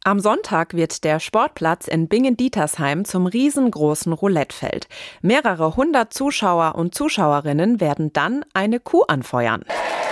Am Sonntag wird der Sportplatz in Bingen-Dietersheim zum riesengroßen Roulettefeld. Mehrere hundert Zuschauer und Zuschauerinnen werden dann eine Kuh anfeuern.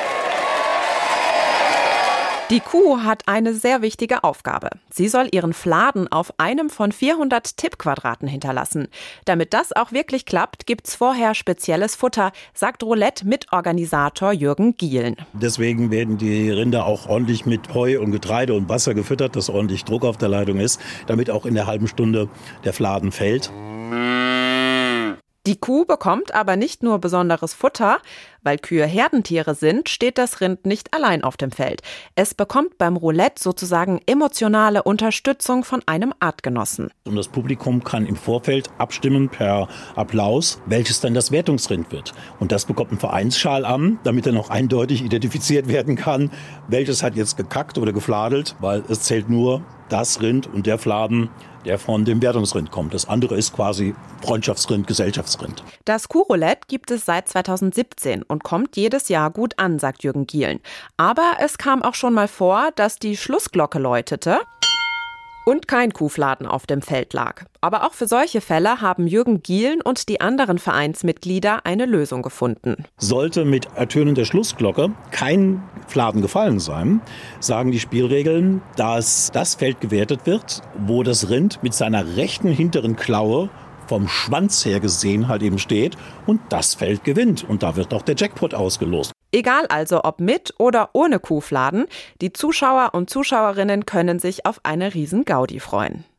Die Kuh hat eine sehr wichtige Aufgabe. Sie soll ihren Fladen auf einem von 400 Tippquadraten hinterlassen. Damit das auch wirklich klappt, gibt's vorher spezielles Futter, sagt Roulette-Mitorganisator Jürgen Gielen. Deswegen werden die Rinder auch ordentlich mit Heu und Getreide und Wasser gefüttert, dass ordentlich Druck auf der Leitung ist, damit auch in der halben Stunde der Fladen fällt. Die Kuh bekommt aber nicht nur besonderes Futter. Weil Kühe Herdentiere sind, steht das Rind nicht allein auf dem Feld. Es bekommt beim Roulette sozusagen emotionale Unterstützung von einem Artgenossen. Und das Publikum kann im Vorfeld abstimmen per Applaus, welches dann das Wertungsrind wird. Und das bekommt einen Vereinsschal an, damit dann auch eindeutig identifiziert werden kann, welches hat jetzt gekackt oder gefladelt, weil es zählt nur das Rind und der Fladen, der von dem Wertungsrind kommt. Das andere ist quasi Freundschaftsrind, Gesellschaftsrind. Das Kuhroulette gibt es seit 2017 und kommt jedes Jahr gut an, sagt Jürgen Gielen. Aber es kam auch schon mal vor, dass die Schlussglocke läutete und kein Kuhfladen auf dem Feld lag. Aber auch für solche Fälle haben Jürgen Gielen und die anderen Vereinsmitglieder eine Lösung gefunden. Sollte mit Ertönen der Schlussglocke kein Fladen gefallen sein, sagen die Spielregeln, dass das Feld gewertet wird, wo das Rind mit seiner rechten hinteren Klaue vom Schwanz her gesehen halt eben steht und das Feld gewinnt. Und da wird auch der Jackpot ausgelost. Egal also, ob mit oder ohne Kuhfladen, die Zuschauer und Zuschauerinnen können sich auf eine Riesen-Gaudi freuen.